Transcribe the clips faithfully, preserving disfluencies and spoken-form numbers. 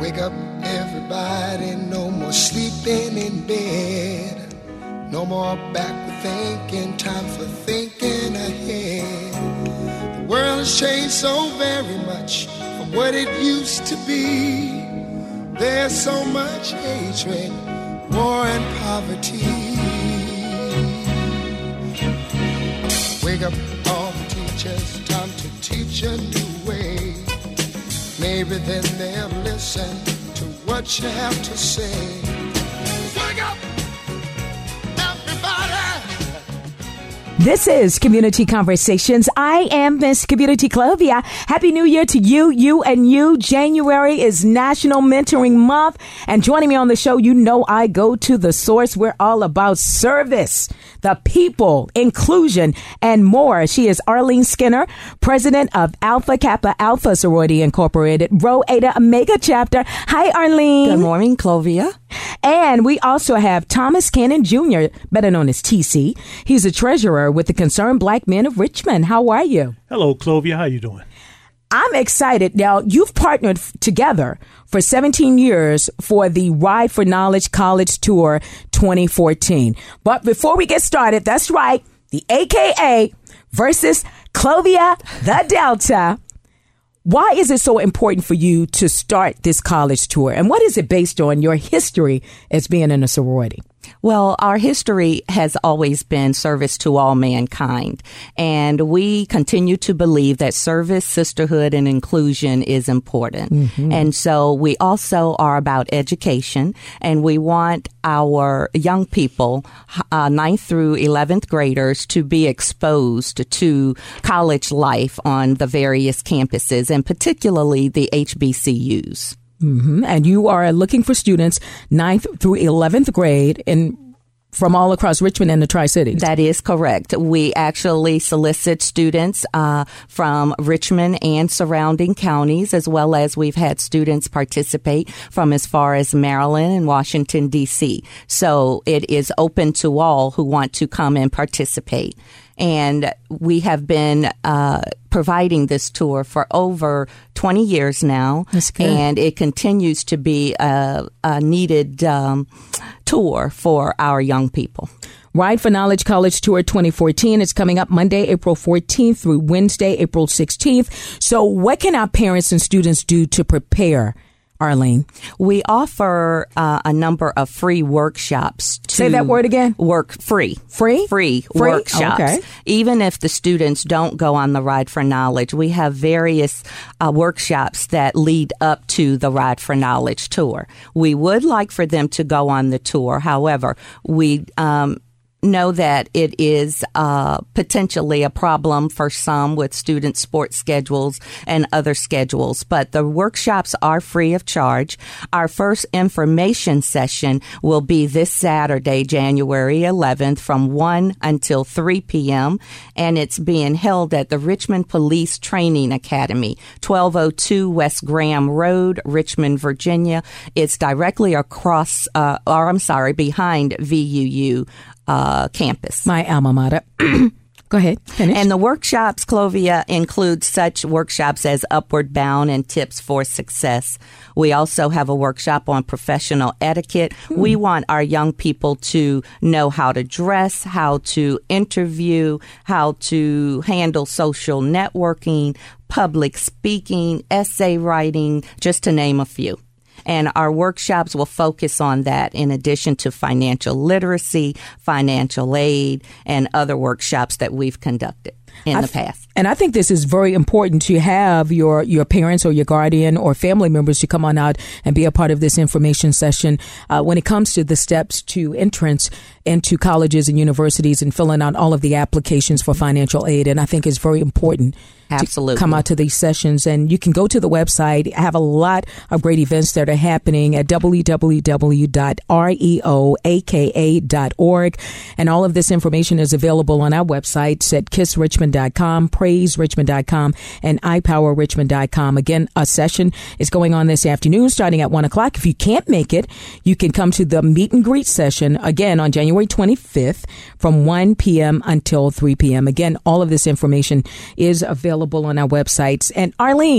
Wake up, everybody, no more sleeping in bed. No more backward thinking, time for thinking ahead. The world has changed so very much from what it used to be. There's so much hatred, war and poverty. Wake up all the teachers, time to teach a new way. Maybe then they'll listen to what you have to say. Wake up, everybody. This is Community Conversations. I am Miss Community Clovia. Happy New Year to you, you, and you. January is National Mentoring Month. And joining me on the show, you know I go to the source. We're all about service, the people, inclusion, and more. She is Arlene Skinner, president of Alpha Kappa Alpha Sorority Incorporated, Rho Eta Omega Chapter. Hi, Arlene. Good morning, Clovia. And we also have Thomas Cannon Junior, better known as T C. He's a treasurer with the Concerned Black Men of Richmond. How are you? Hello, Clovia. How you doing? I'm excited. Now, you've partnered f- together for seventeen years for the Ride for Knowledge College Tour twenty fourteen. But before we get started, that's right, the A K A versus Clovia the Delta. Why is it so important for you to start this college tour? And what is it based on, your history as being in a sorority? Well, our history has always been service to all mankind, and we continue to believe that service, sisterhood, and inclusion is important. Mm-hmm. And so we also are about education, and we want our young people, uh, ninth through eleventh graders, to be exposed to college life on the various campuses, and particularly the H B C Us. Mm-hmm. And you are looking for students ninth through eleventh grade in from all across Richmond and the Tri-Cities. That is correct. We actually solicit students uh, from Richmond and surrounding counties, as well as we've had students participate from as far as Maryland and Washington, D C. So it is open to all who want to come and participate. And we have been uh, providing this tour for over twenty years now. That's good. And it continues to be a, a needed um, tour for our young people. Ride for Knowledge College Tour twenty fourteen is coming up Monday, April fourteenth through Wednesday, April sixteenth. So what can our parents and students do to prepare, Arlene? We offer uh, a number of free workshops. To Say that word again. Work free. Free? Free, free? workshops. Okay. Even if the students don't go on the Ride for Knowledge, we have various uh, workshops that lead up to the Ride for Knowledge tour. We would like for them to go on the tour. However, we um, know that it is uh, potentially a problem for some with student sports schedules and other schedules, but the workshops are free of charge. Our first information session will be this Saturday, January eleventh, from one until three p.m., and it's being held at the Richmond Police Training Academy, twelve oh two West Graham Road, Richmond, Virginia. It's directly across, uh, or I'm sorry, behind V U U Uh, campus. My alma mater. Go ahead. Finish. And the workshops, Clovia, include such workshops as Upward Bound and Tips for Success. We also have a workshop on professional etiquette. Hmm. We want our young people to know how to dress, how to interview, how to handle social networking, public speaking, essay writing, just to name a few. And our workshops will focus on that in addition to financial literacy, financial aid, and other workshops that we've conducted in I the th- past. And I think this is very important to have your, your parents or your guardian or family members to come on out and be a part of this information session uh, when it comes to the steps to entrance into colleges and universities and filling out all of the applications for financial aid. And I think it's very important Absolutely. to come out to these sessions. And you can go to the website. I have a lot of great events that are happening at w w w dot reoaka dot org. And all of this information is available on our websites at kiss richmond dot com, praise richmond dot com, and i power richmond dot com. Again, a session is going on this afternoon starting at one o'clock. If you can't make it, you can come to the meet and greet session again on January twenty-fifth from one p.m. until three p.m. Again, all of this information is available on our websites. And Arlene,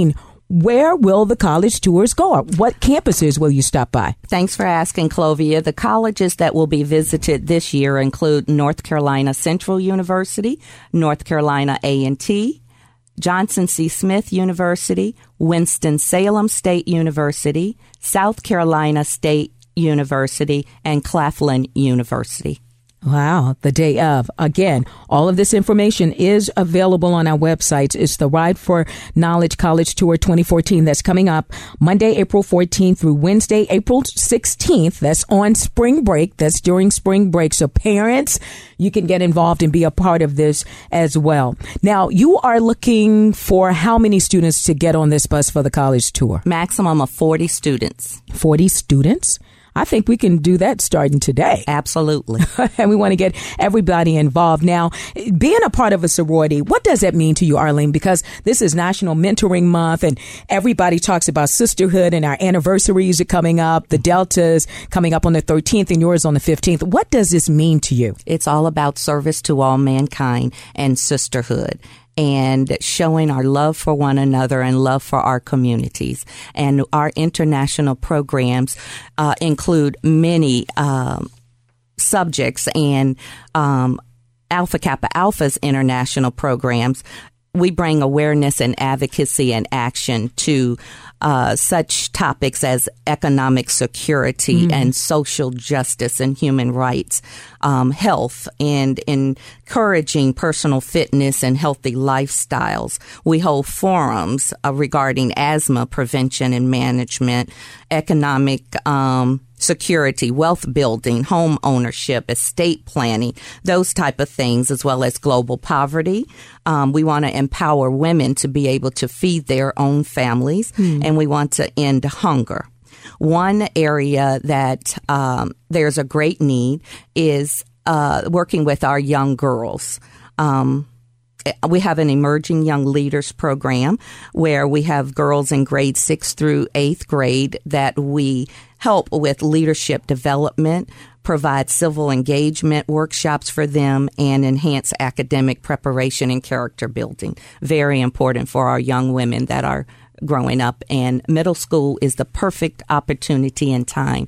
where will the college tours go? What campuses will you stop by? Thanks for asking, Clovia. The colleges that will be visited this year include North Carolina Central University, North Carolina A and T, Johnson C. Smith University, Winston-Salem State University, South Carolina State University, and Claflin University. Wow, the day of. Again, all of this information is available on our website. It's the Ride for Knowledge College Tour twenty fourteen that's coming up Monday, April fourteenth through Wednesday, April sixteenth. That's on spring break. That's during spring break. So parents, you can get involved and be a part of this as well. Now, you are looking for how many students to get on this bus for the college tour? Maximum of forty students. forty students? I think we can do that starting today. Absolutely. And we want to get everybody involved. Now, being a part of a sorority, what does that mean to you, Arlene? Because this is National Mentoring Month and everybody talks about sisterhood and our anniversaries are coming up. The Delta's coming up on the thirteenth and yours on the fifteenth. What does this mean to you? It's all about service to all mankind and sisterhood, and showing our love for one another and love for our communities. And our international programs uh, include many um, subjects, and um, Alpha Kappa Alpha's international programs. We bring awareness and advocacy and action to uh, such topics as economic security mm. and social justice and human rights, um, health, and encouraging personal fitness and healthy lifestyles. We hold forums uh, regarding asthma prevention and management, economic um security, wealth building, home ownership, estate planning, those type of things, as well as global poverty. Um, we want to empower women to be able to feed their own families, mm. and we want to end hunger. One area that um, there's a great need is uh, working with our young girls. Um, We have an emerging young leaders program where we have girls in grade six through eighth grade that we help with leadership development, provide civil engagement workshops for them, and enhance academic preparation and character building. Very important for our young women that are growing up. And middle school is the perfect opportunity and time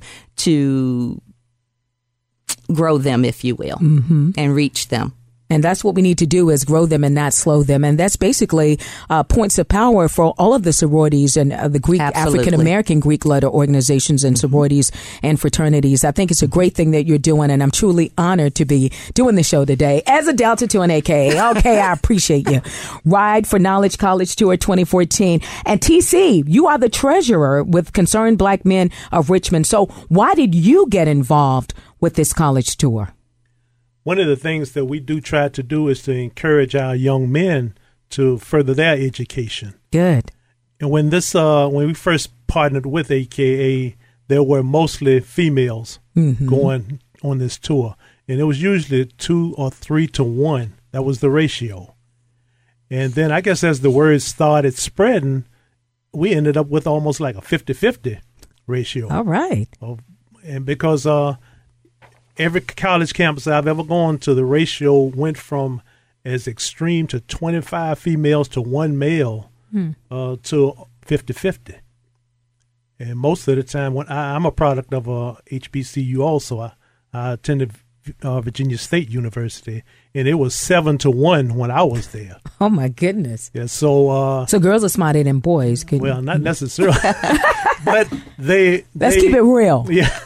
to grow them, if you will, mm-hmm. and reach them. And that's what we need to do, is grow them and not slow them. And that's basically uh, points of power for all of the sororities and uh, the Greek, Absolutely. African-American Greek letter organizations and sororities and fraternities. I think it's a great thing that you're doing, and I'm truly honored to be doing the show today as a Delta to an A K A. Okay, I appreciate you. Ride for Knowledge College Tour twenty fourteen. And T C, you are the treasurer with Concerned Black Men of Richmond. So why did you get involved with this college tour? One of the things that we do try to do is to encourage our young men to further their education. Good. And when this, uh, when we first partnered with A K A, there were mostly females mm-hmm. going on this tour, and it was usually two or three to one. That was the ratio. And then I guess as the word started spreading, we ended up with almost like a fifty-fifty ratio. All right. And because uh. every college campus I've ever gone to, the ratio went from as extreme to twenty-five females to one male hmm. uh, to fifty-fifty. And most of the time, when I, I'm a product of uh, H B C U also. I, I attended uh, Virginia State University, and it was seven to one when I was there. Oh, my goodness. Yeah, so... Uh, so girls are smarter than boys. Well, not necessarily. But they... Let's they, keep it real.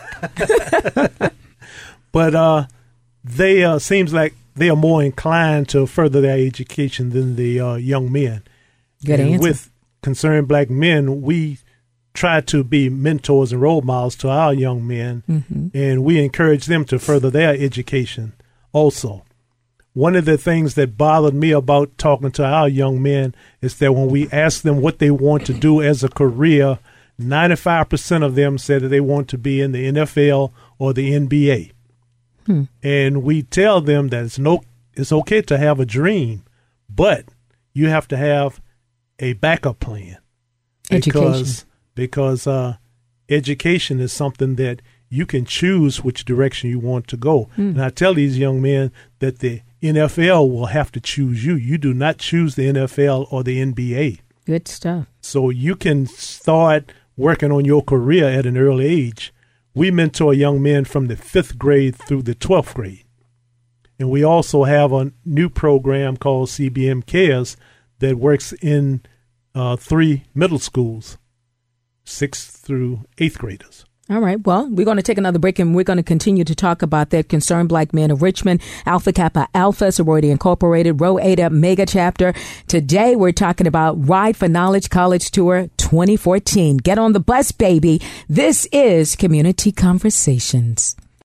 Yeah. But uh, they uh, seems like they are more inclined to further their education than the uh, young men. Good and answer. With Concerned Black Men, we try to be mentors and role models to our young men, mm-hmm. and we encourage them to further their education also. One of the things that bothered me about talking to our young men is that when we ask them what they want to do as a career, ninety-five percent of them said that they want to be in the N F L or the N B A. Hmm. And we tell them that it's no, it's okay to have a dream, but you have to have a backup plan. Education. Because, because uh, education is something that you can choose which direction you want to go. Hmm. And I tell these young men that the N F L will have to choose you. You do not choose the N F L or the N B A. Good stuff. So you can start working on your career at an early age. We mentor young men from the fifth grade through the twelfth grade. And we also have a new program called C B M Cares that works in uh, three middle schools, sixth through eighth graders. All right. Well, we're going to take another break, and we're going to continue to talk about that. Concerned Black Men of Richmond, Alpha Kappa Alpha, Sorority Incorporated, Rho Eta Mega Chapter. Today, we're talking about Ride for Knowledge College Tour twenty fourteen. Get on the bus, baby. This is Community Conversations.